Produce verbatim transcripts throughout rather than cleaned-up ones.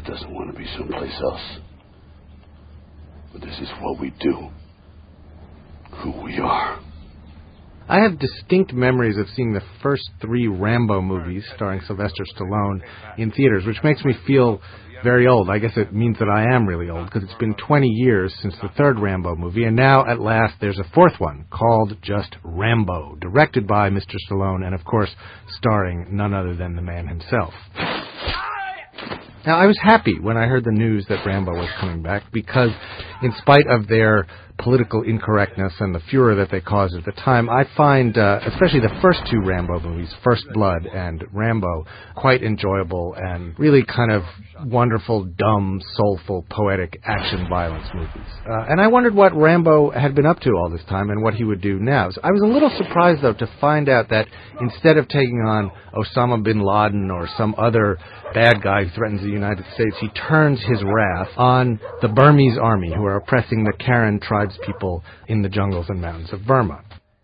that doesn't want to be someplace else. But this is what we do. Who we are. I have distinct memories of seeing the first three Rambo movies starring Sylvester Stallone in theaters, which makes me feel very old. I guess it means that I am really old, because it's been twenty years since the third Rambo movie, and now, at last, there's a fourth one, called just Rambo, directed by Mister Stallone, and, of course, starring none other than the man himself. Now, I was happy when I heard the news that Rambo was coming back, because in spite of their political incorrectness and the furor that they caused at the time, I find, uh, especially the first two Rambo movies, First Blood and Rambo, quite enjoyable and really kind of wonderful, dumb, soulful, poetic action violence movies. Uh, and I wondered what Rambo had been up to all this time and what he would do now. So I was a little surprised, though, to find out that instead of taking on Osama bin Laden or some other bad guy who threatens the United States, he turns his wrath on the Burmese army, who are oppressing the Karen tribes people in the jungles and mountains of Burma.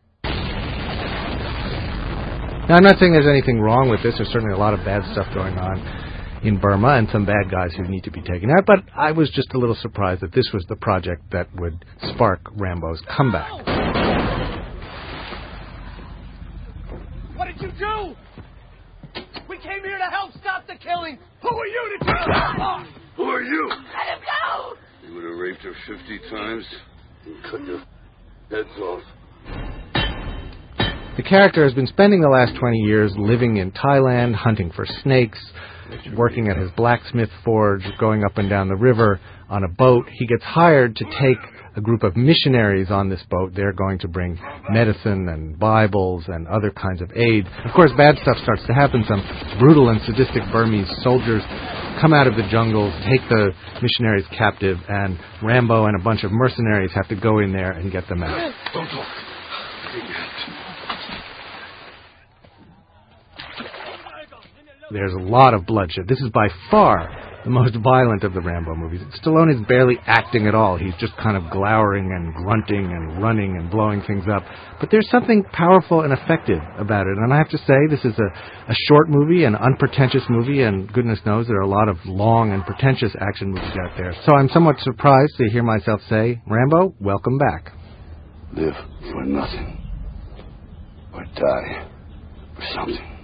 Now, I'm not saying there's anything wrong with this. There's certainly a lot of bad stuff going on in Burma and some bad guys who need to be taken out, but I was just a little surprised that this was the project that would spark Rambo's comeback. What did you do? We came here to help stop the killing. Who are you to tell us? Who are you? Let him go! You would have raped her fifty times and cut your heads off. The character has been spending the last twenty years living in Thailand, hunting for snakes, working at his blacksmith forge, going up and down the river on a boat. He gets hired to take a group of missionaries on this boat. They're going to bring medicine and Bibles and other kinds of aid. Of course, bad stuff starts to happen. Some brutal and sadistic Burmese soldiers come out of the jungles, take the missionaries captive, and Rambo and a bunch of mercenaries have to go in there and get them out. Don't talk. There's a lot of bloodshed. This is by far the most violent of the Rambo movies. Stallone is barely acting at all. He's just kind of glowering and grunting and running and blowing things up. But there's something powerful and effective about it. And I have to say, this is a, a short movie, an unpretentious movie, and goodness knows there are a lot of long and pretentious action movies out there. So I'm somewhat surprised to hear myself say, Rambo, welcome back. Live for nothing. Or die for something.